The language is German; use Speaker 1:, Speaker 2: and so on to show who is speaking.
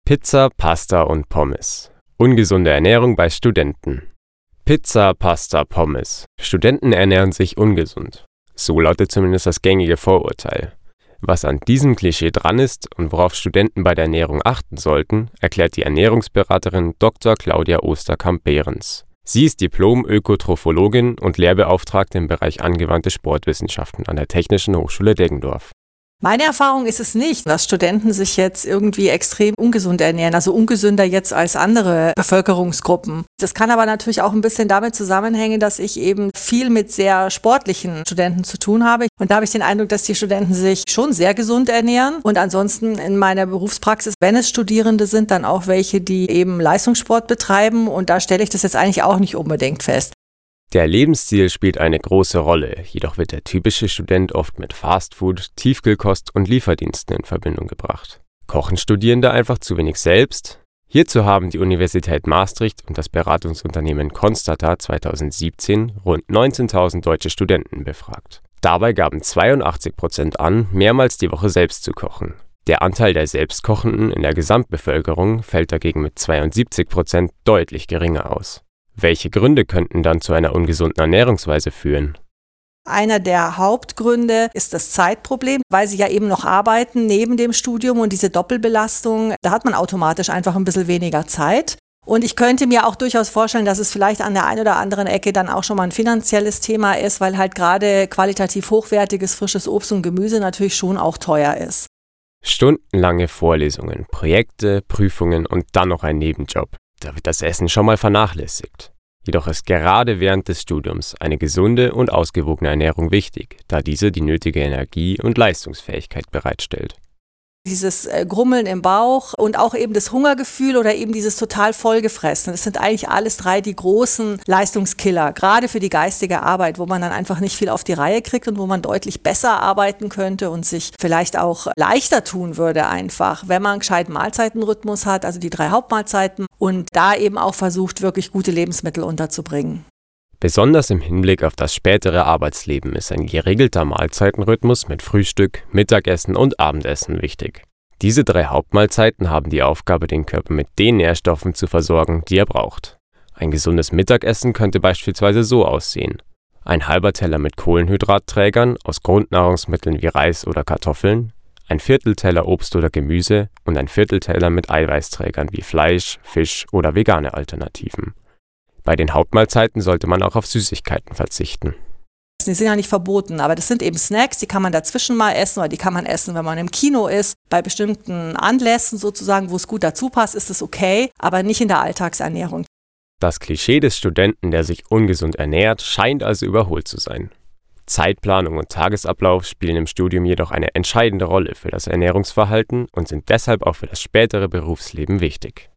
Speaker 1: Pizza, Pasta und Pommes. Ungesunde Ernährung bei Studenten. Pizza, Pasta, Pommes. Studenten ernähren sich ungesund. So lautet zumindest das gängige Vorurteil. Was an diesem Klischee dran ist und worauf Studenten bei der Ernährung achten sollten, erklärt die Ernährungsberaterin Dr. Claudia Osterkamp-Behrens. Sie ist Diplom-Ökotrophologin und Lehrbeauftragte im Bereich angewandte Sportwissenschaften an der Technischen Hochschule Deggendorf.
Speaker 2: Meine Erfahrung ist es nicht, dass Studenten sich jetzt irgendwie extrem ungesund ernähren, also ungesünder jetzt als andere Bevölkerungsgruppen. Das kann aber natürlich auch ein bisschen damit zusammenhängen, dass ich eben viel mit sehr sportlichen Studenten zu tun habe. Und da habe ich den Eindruck, dass die Studenten sich schon sehr gesund ernähren. Und ansonsten in meiner Berufspraxis, wenn es Studierende sind, dann auch welche, die eben Leistungssport betreiben. Und da stelle ich das jetzt eigentlich auch nicht unbedingt fest.
Speaker 1: Der Lebensstil spielt eine große Rolle, jedoch wird der typische Student oft mit Fastfood, Tiefkühlkost und Lieferdiensten in Verbindung gebracht. Kochen Studierende einfach zu wenig selbst? Hierzu haben die Universität Maastricht und das Beratungsunternehmen Constata 2017 rund 19.000 deutsche Studenten befragt. Dabei gaben 82% an, mehrmals die Woche selbst zu kochen. Der Anteil der Selbstkochenden in der Gesamtbevölkerung fällt dagegen mit 72% deutlich geringer aus. Welche Gründe könnten dann zu einer ungesunden Ernährungsweise führen?
Speaker 2: Einer der Hauptgründe ist das Zeitproblem, weil sie ja eben noch arbeiten neben dem Studium und diese Doppelbelastung, da hat man automatisch einfach ein bisschen weniger Zeit. Und ich könnte mir auch durchaus vorstellen, dass es vielleicht an der einen oder anderen Ecke dann auch schon mal ein finanzielles Thema ist, weil halt gerade qualitativ hochwertiges, frisches Obst und Gemüse natürlich schon auch teuer ist.
Speaker 1: Stundenlange Vorlesungen, Projekte, Prüfungen und dann noch ein Nebenjob. Da wird das Essen schon mal vernachlässigt. Jedoch ist gerade während des Studiums eine gesunde und ausgewogene Ernährung wichtig, da diese die nötige Energie und Leistungsfähigkeit bereitstellt.
Speaker 2: Dieses Grummeln im Bauch und auch eben das Hungergefühl oder eben dieses total vollgefressen. Das sind eigentlich alles drei die großen Leistungskiller, gerade für die geistige Arbeit, wo man dann einfach nicht viel auf die Reihe kriegt und wo man deutlich besser arbeiten könnte und sich vielleicht auch leichter tun würde einfach, wenn man einen gescheiten Mahlzeitenrhythmus hat, also die 3 Hauptmahlzeiten und da eben auch versucht, wirklich gute Lebensmittel unterzubringen.
Speaker 1: Besonders im Hinblick auf das spätere Arbeitsleben ist ein geregelter Mahlzeitenrhythmus mit Frühstück, Mittagessen und Abendessen wichtig. Diese 3 Hauptmahlzeiten haben die Aufgabe, den Körper mit den Nährstoffen zu versorgen, die er braucht. Ein gesundes Mittagessen könnte beispielsweise so aussehen: ein halber Teller mit Kohlenhydratträgern aus Grundnahrungsmitteln wie Reis oder Kartoffeln, ein Viertelteller Obst oder Gemüse und ein Viertelteller mit Eiweißträgern wie Fleisch, Fisch oder vegane Alternativen. Bei den Hauptmahlzeiten sollte man auch auf Süßigkeiten verzichten.
Speaker 2: Die sind ja nicht verboten, aber das sind eben Snacks, die kann man dazwischen mal essen oder die kann man essen, wenn man im Kino ist. Bei bestimmten Anlässen sozusagen, wo es gut dazu passt, ist es okay, aber nicht in der Alltagsernährung.
Speaker 1: Das Klischee des Studenten, der sich ungesund ernährt, scheint also überholt zu sein. Zeitplanung und Tagesablauf spielen im Studium jedoch eine entscheidende Rolle für das Ernährungsverhalten und sind deshalb auch für das spätere Berufsleben wichtig.